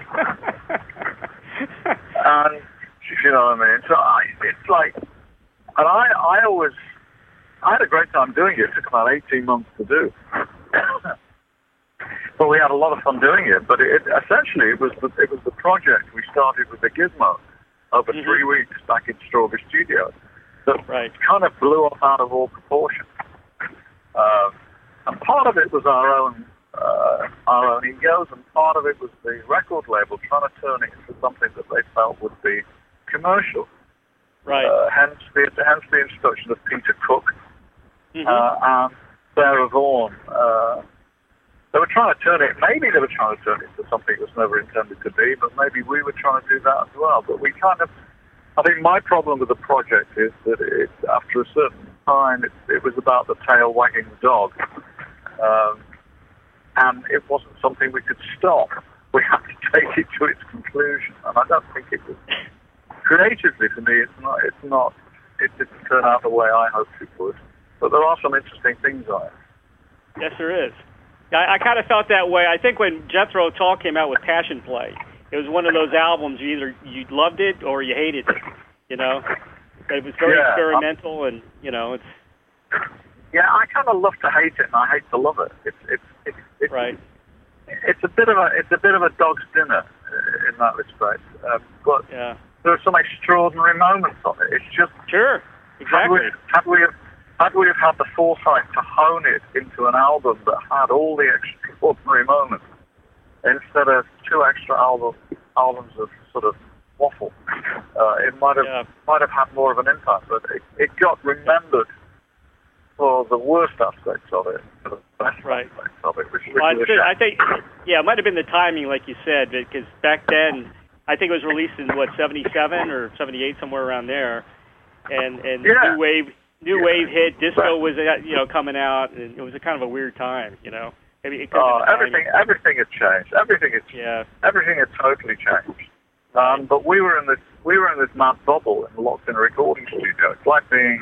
And you know what I mean. So it's like, and I had a great time doing it. It took about 18 months to do. But we had a lot of fun doing it. But essentially it was the project we started with the Gizmo over 3 weeks back in Strawberry Studios that kind of blew up out of all proportion. And part of it was our own egos, and part of it was the record label trying to turn it into something that they felt would be commercial. Right. Hence the introduction of Peter Cook and Sarah Vaughan. They were trying to turn it, maybe they were trying to turn it into something it was never intended to be, but maybe we were trying to do that as well. But we kind of, I think my problem with the project is that after a certain time, it was about the tail wagging the dog. And it wasn't something we could stop. We had to take it to its conclusion. And I don't think it was, creatively for me, it didn't turn out the way I hoped it would. But there are some interesting things on it. Yes, there is. I kind of felt that way. I think when Jethro Tull came out with Passion Play, it was one of those albums you loved it or you hated it, you know? It was very experimental and, you know, it's... Yeah, I kind of love to hate it and I hate to love it. It's right. It's a bit of a dog's dinner in that respect. But there are some extraordinary moments on it. It's just... Sure, exactly. Had we have had the foresight to hone it into an album that had all the extraordinary moments, instead of 2 extra albums of sort of waffle, it might have had more of an impact. But it got remembered for the worst aspects of it, for the best aspects of it, which is I think, it might have been the timing, like you said, because back then, I think it was released in, 77 or 78, somewhere around there, and New Wave hit, disco was, coming out, and it was a kind of a weird time, you know. Maybe it everything had changed. Everything had totally changed. But we were in this mad bubble locked in a recording studio. It's like being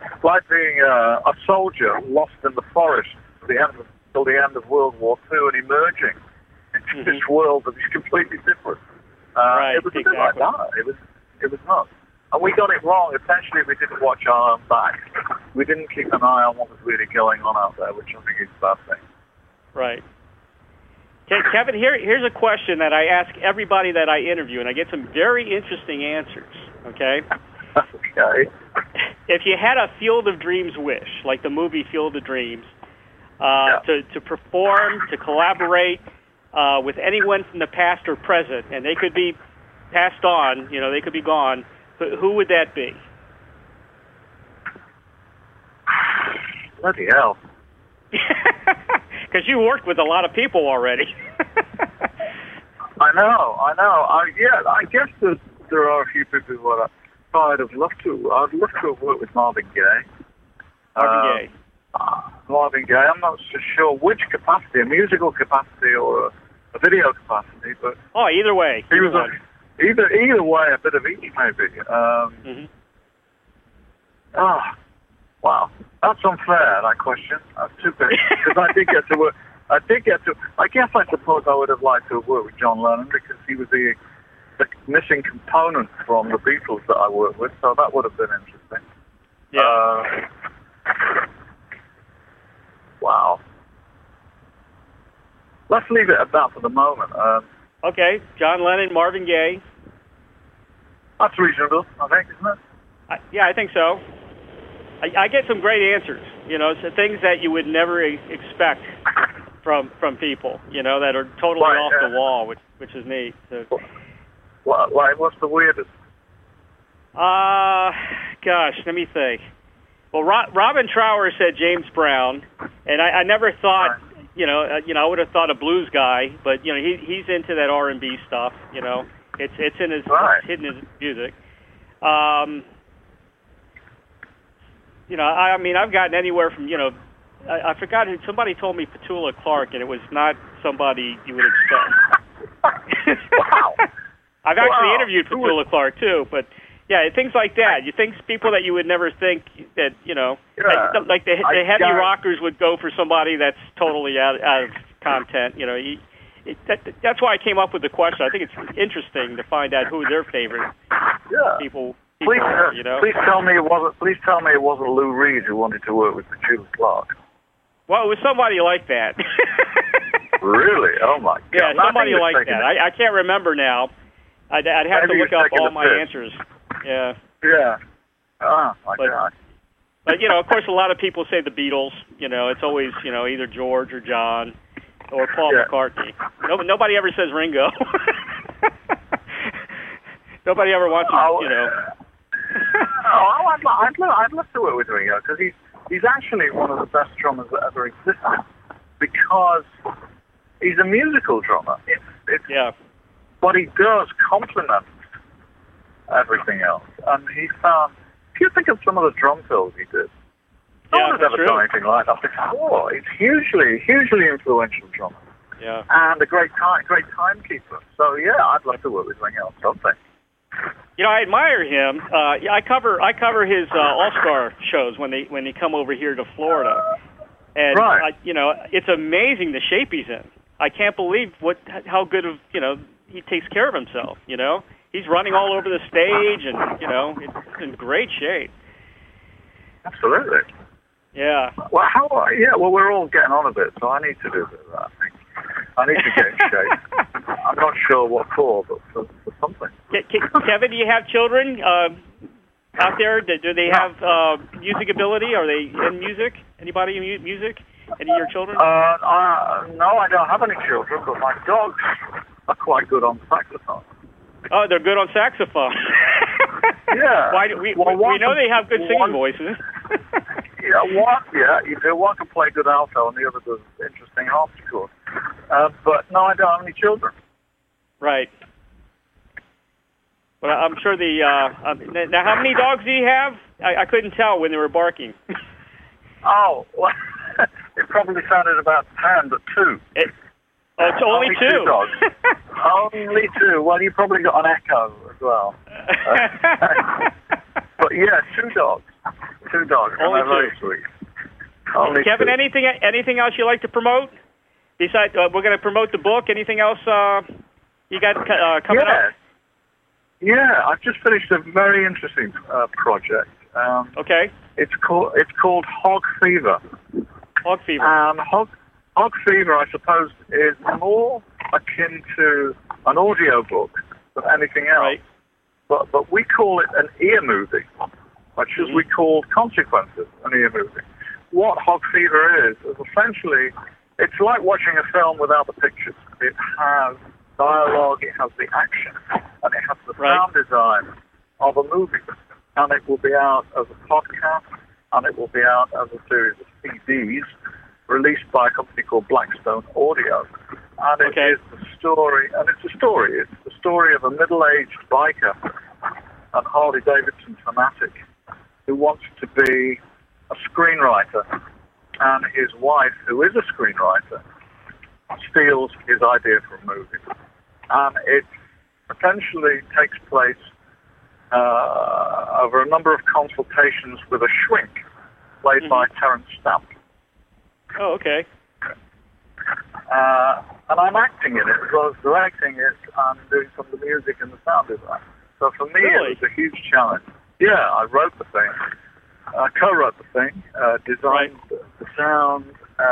a soldier lost in the forest till the end of World War II and emerging into this world that is completely different. It was a bit like that. It was nuts. And we got it wrong. Essentially, we didn't watch our own back. We didn't keep an eye on what was really going on out there, which I think is a bad thing. Right. Okay, Kevin, here's a question that I ask everybody that I interview, and I get some very interesting answers, okay? Okay. If you had a Field of Dreams wish, like the movie Field of Dreams, to perform, to collaborate with anyone from the past or present, and they could be passed on, they could be gone, who would that be? Bloody hell. Because you worked with a lot of people already. I know. I guess there are a few people who I'd have loved to. I'd love to have worked with Marvin Gaye. Marvin Gaye. I'm not so sure which capacity, a musical capacity or a video capacity, but... Oh, either way. He was either way, a bit of each, maybe. Wow. That's unfair, that question. That's too big. Because I did get to work... I guess I suppose I would have liked to have worked with John Lennon because he was the missing component from the Beatles that I worked with, so that would have been interesting. Yeah. Wow. Let's leave it at that for the moment. Okay, John Lennon, Marvin Gaye. That's reasonable, I think, isn't it? I think so. I get some great answers, so things that you would never expect from people, that are totally off the wall, which is neat. So. What's the weirdest? Gosh, let me think. Well, Robin Trower said James Brown, and I never thought, I would have thought a blues guy, but he's into that R&B stuff. It's in his it's hidden in his music. I've gotten anywhere from I forgot who somebody told me Petula Clark, and it was not somebody you would expect. Wow. I've actually Wow. interviewed Petula Clark too, but yeah, things like that. You think people that you would never think that like the heavy rockers would go for somebody that's totally out of content. That's why I came up with the question. I think it's interesting to find out who their favorite people Please, are. Please tell me it wasn't. Please tell me it wasn't Lou Reed who wanted to work with Petula Clark. Well, it was somebody like that. Really? Oh my God! Yeah, somebody like that. I can't remember now. I'd have to look up all my answers. Yeah. Yeah. Oh my God. But of course, a lot of people say the Beatles. It's always either George or John or Paul McCartney. Nobody ever says Ringo. Nobody ever wants to. I'd love to work with Ringo because he's actually one of the best drummers that ever existed because he's a musical drummer. It's what he does complements everything else. And he found, if you think of some of the drum fills he did, no one has ever done anything like that before. He's hugely influential drummer. Yeah. And a great timekeeper. So yeah, I'd love to work with Ringo on something. I admire him. I cover his All-Star shows when they come over here to Florida, and it's amazing the shape he's in. I can't believe how good of he takes care of himself. He's running all over the stage, and it's in great shape. Absolutely. Yeah. Well, well, we're all getting on a bit, so I need to do a bit of that. I need to get in shape. I'm not sure what for, but for something. Kevin, do you have children out there? Do they have music ability? Are they in music? Anybody in music? Any of your children? No, I don't have any children, but my dogs are quite good on saxophone. Oh, they're good on saxophone. Yeah. We know they have good singing voices. You do. One can play good alto, and the other does interesting harpsichord. But no, I don't have any children. Right. But I'm sure now, how many dogs do you have? I couldn't tell when they were barking. Oh, well, it probably sounded about 10, but 2. It's only 2 dogs. Only 2. Well, you probably got an echo as well. But yeah, 2 dogs. 2 dogs. Only 2. Very sweet. Only Kevin, 2. anything else you like to promote? Besides, we're going to promote the book. Anything else you got coming up? Yeah, I've just finished a very interesting project. Okay. It's called Hog Fever. Hog Fever. Hog Fever, I suppose, is more akin to an audio book than anything else. Right. But we call it an ear movie, much as we call Consequences an ear movie. What Hog Fever is essentially, it's like watching a film without the pictures. It has dialogue, it has the action, and it has the sound design of a movie. And it will be out as a podcast, and it will be out as a series of CDs released by a company called Blackstone Audio. And it is the story, it's the story of a middle-aged biker and Harley-Davidson fanatic who wants to be a screenwriter, and his wife, who is a screenwriter, steals his idea for a movie. And it essentially takes place over a number of consultations with a shrink played by Terence Stamp. Oh, okay. And I'm acting in it as well as directing it and doing some of the music and the sound design. So for me, it was a huge challenge. Yeah, I wrote the thing, co-wrote the thing, designed the sound,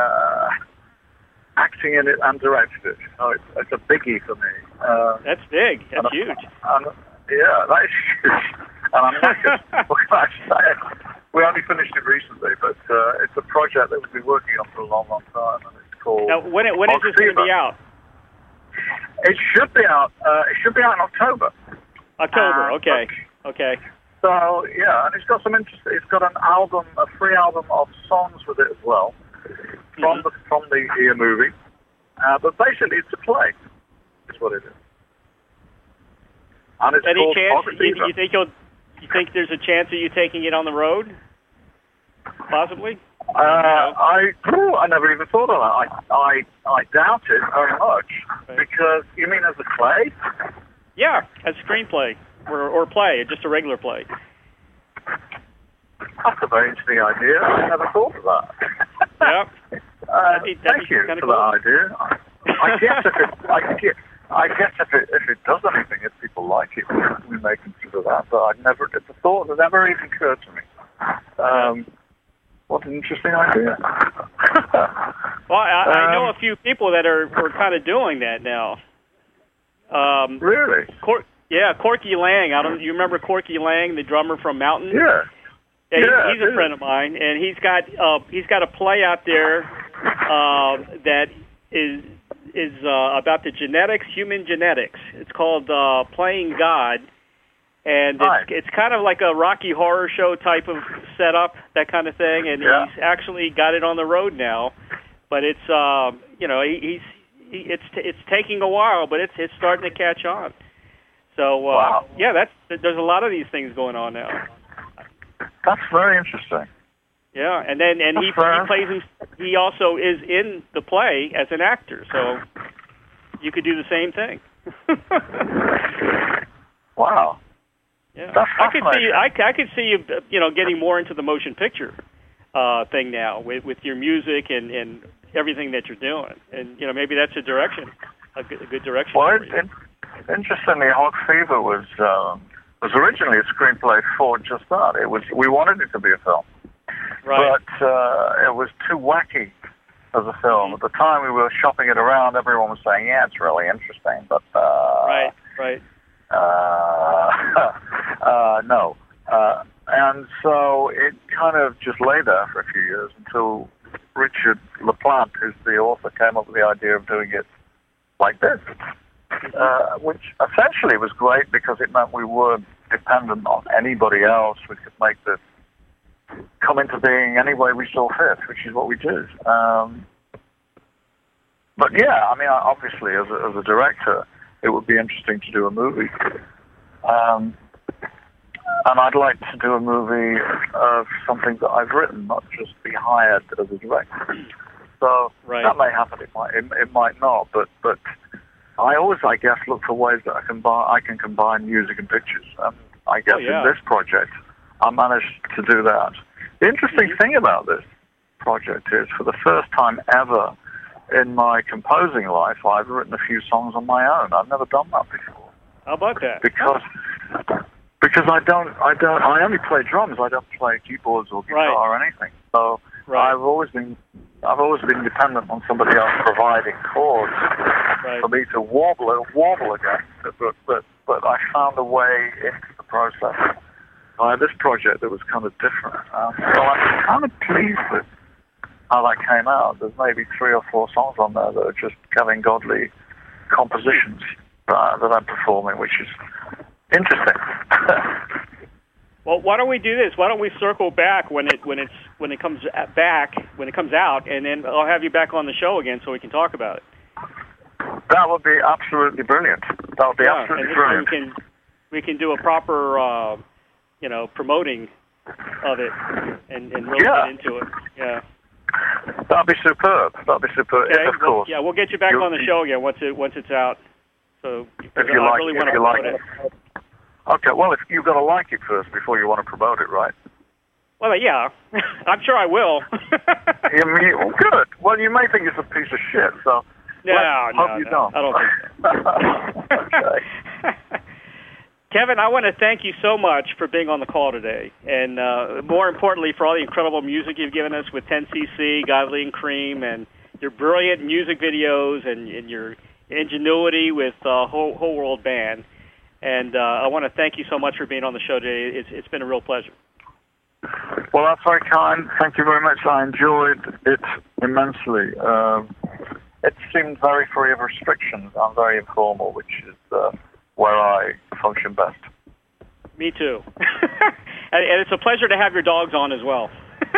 acting in it and directed it. So it's a biggie for me. That's big. That's huge. Yeah, that is huge. And I'm knackered. What can I say? We only finished it recently, but it's a project that we've been working on for a long, long time, and it's called. Now, when is this going to be out? It should be out. It should be out in October. October. Okay. So yeah, and it's got some interest. It's got an album, a free album of songs with it as well, from the ear movie. But basically, it's a play. Is what it is. And it's Any called chance? You think there's a chance of you taking it on the road? Possibly. I never even thought of that. I doubt it very much because you mean as a play? Yeah, as a screenplay or play, just a regular play. That's a very interesting idea. I never thought of that. Yeah. Thank you for that idea. I guess if it does anything, if people like it, we may consider that. But it's a thought that never even occurred to me. What an interesting idea. Well, I know a few people that are kind of doing that now. Really? Corky Lang. You remember Corky Lang, the drummer from Mountain? Yeah. Yeah, he's a friend of mine, and he's got a play out there that is about the human genetics. It's called Playing God, and it's kind of like a Rocky Horror Show type of setup, that kind of thing. And he's actually got it on the road now, but it's it's taking a while, but it's starting to catch on. So there's a lot of these things going on now. That's very interesting. Yeah, and he plays. He also is in the play as an actor, so you could do the same thing. Wow. Yeah, that's I could see you, getting more into the motion picture thing now with your music and everything that you're doing, and maybe that's a direction, a good direction. Well, interestingly, Hog Fever was originally a screenplay for just that. We wanted it to be a film. Right. But it was too wacky as a film. At the time we were shopping it around, everyone was saying, yeah, it's really interesting, but... Right. No. And so it kind of just lay there for a few years until Richard LaPlante, who's the author, came up with the idea of doing it like this. Which essentially was great because it meant we weren't dependent on anybody else. We could make this come into being any way we saw fit, which is what we did. But yeah, I mean, obviously, as a director, it would be interesting to do a movie. And I'd like to do a movie of something that I've written, not just be hired as a director. So that may happen. It might not. But I always, I guess, look for ways that I can combine music and pictures. And I guess in this project, I managed to do that. The interesting thing about this project is, for the first time ever in my composing life, I've written a few songs on my own. I've never done that before. How about that? Because I only play drums. I don't play keyboards or guitar or anything. So I've always been dependent on somebody else providing chords for me to wobble against. But I found a way into the process by this project that was kind of different. So I'm kind of pleased with how that came out. There's maybe 3 or 4 songs on there that are just Kevin Godley compositions that I'm performing, which is interesting. Well, why don't we do this? Why don't we circle back when it comes out, and then I'll have you back on the show again so we can talk about it. That would be absolutely brilliant. That would be absolutely brilliant. We can do a proper, promoting of it and really get into it. Yeah. That'd be superb. Okay, of course. Yeah, we'll get you back on the show again once it's out. So if you like it. Okay, well, if you've got to like it first before you want to promote it, right? Well, yeah, I'm sure I will. Good. Well, you may think it's a piece of shit, so hope you don't. I don't think so. Okay. Kevin, I want to thank you so much for being on the call today, and more importantly, for all the incredible music you've given us with 10cc, Godley and Cream, and your brilliant music videos and your ingenuity with Whole World Band. And I want to thank you so much for being on the show today. It's been a real pleasure. Well, that's very kind. Thank you very much. I enjoyed it immensely. It seemed very free of restrictions and very informal, which is where I function best. Me too. And it's a pleasure to have your dogs on as well.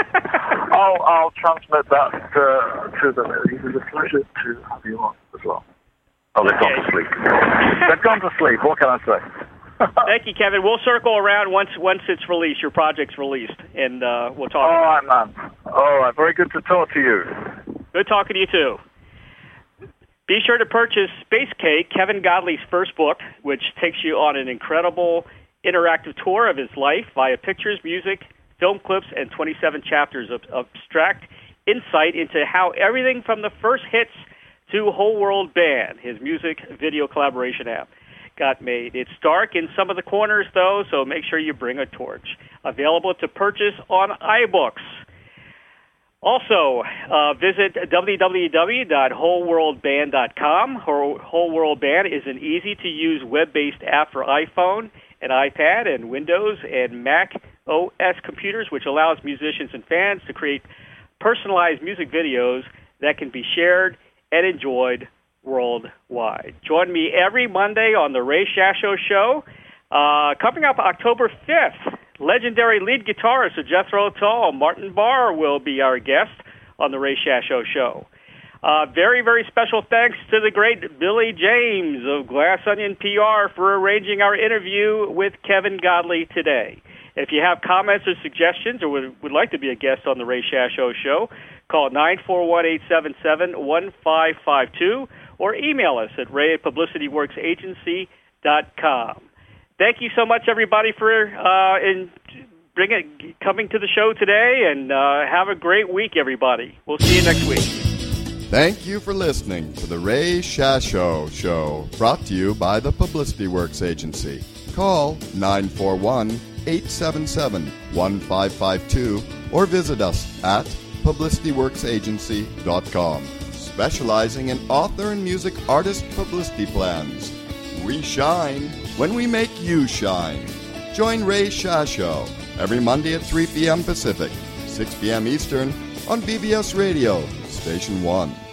I'll transmit that to them. It was a pleasure to have you on as well. Oh, they've gone to sleep. They've gone to sleep. What can I say? Thank you, Kevin. We'll circle around once it's released, your project's released, and we'll talk. All right, man. All right. Very good to talk to you. Good talking to you, too. Be sure to purchase Space Cake, Kevin Godley's first book, which takes you on an incredible interactive tour of his life via pictures, music, film clips, and 27 chapters of abstract insight into how everything from the first hits to Whole World Band, his music video collaboration app, got made. It's dark in some of the corners, though, so make sure you bring a torch. Available to purchase on iBooks. Also, visit www.wholeworldband.com. Whole World Band is an easy-to-use web-based app for iPhone and iPad and Windows and Mac OS computers, which allows musicians and fans to create personalized music videos that can be shared and enjoyed worldwide. Join me every Monday on the Ray Shasho Show. Coming up October 5th, legendary lead guitarist of Jethro Tull, Martin Barr, will be our guest on the Ray Shasho Show. Very, very special thanks to the great Billy James of Glass Onion PR for arranging our interview with Kevin Godley today. If you have comments or suggestions or would like to be a guest on the Ray Shasho Show, call 941-877-1552 or email us at ray@publicityworksagency.com. Thank you so much, everybody, for coming to the show today, and have a great week, everybody. We'll see you next week. Thank you for listening to the Ray Shasho Show, brought to you by the Publicity Works Agency. Call 941-877-1552 or visit us at publicityworksagency.com, specializing in author and music artist publicity plans. We shine when we make you shine. Join Ray Shasho every Monday at 3 p.m. Pacific, 6 p.m. Eastern on BBS Radio, Station 1.